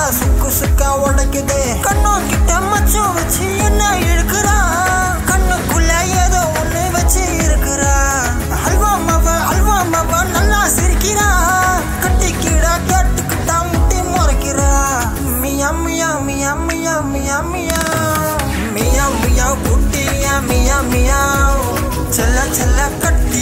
சுக்கு சுக்கா உடைக்குது. கண்ணோ கிட்ட மச்சம் வச்சு என்ன இழுக்கிறா, கண்ணுக்குள்ள ஏதோ ஒண்ணு வச்சு இருக்கிறா. அல்வா மாவ நல்லா சிரிக்கிறா, கட்டிக்கிடா கேட்டுக்கிட்டா முட்டி முறைக்கிறா. மியா மியா மியா மியா மியா மியா மியா மியா குட்டியா மியா மியா செல்ல செல்ல கட்டி